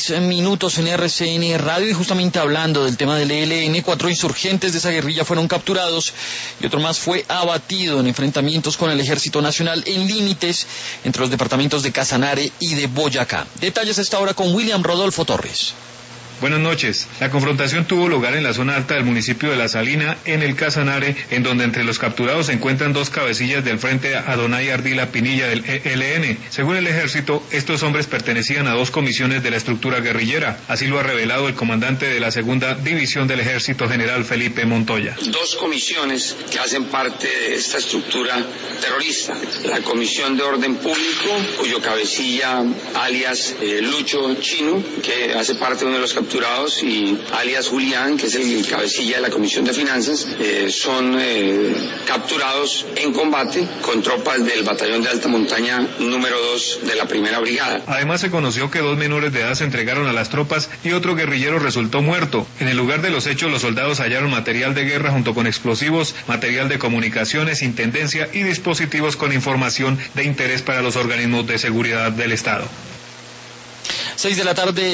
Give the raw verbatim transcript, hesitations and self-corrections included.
seis minutos en R C N Radio, y justamente hablando del tema del E L N, cuatro insurgentes de esa guerrilla fueron capturados y otro más fue abatido en enfrentamientos con el Ejército Nacional en límites entre los departamentos de Casanare y de Boyacá. Detalles a esta hora con William Rodolfo Torres. Buenas noches. La confrontación tuvo lugar en la zona alta del municipio de La Salina, en el Casanare, en donde entre los capturados se encuentran dos cabecillas del frente Adonai Ardila Pinilla del E L N. Según el ejército, estos hombres pertenecían a dos comisiones de la estructura guerrillera. Así lo ha revelado el comandante de la segunda división del ejército, general Felipe Montoya. Dos comisiones que hacen parte de esta estructura terrorista. La Comisión de Orden Público, cuyo cabecilla, alias eh, Lucho Chino, que hace parte de uno de los capturados, y alias Julián, que es el cabecilla de la Comisión de Finanzas, eh, son eh, capturados en combate con tropas del Batallón de Alta Montaña número dos de la Primera Brigada. Además se conoció que dos menores de edad se entregaron a las tropas y otro guerrillero resultó muerto. En el lugar de los hechos, los soldados hallaron material de guerra junto con explosivos, material de comunicaciones, intendencia y dispositivos con información de interés para los organismos de seguridad del Estado. Seis de la tarde.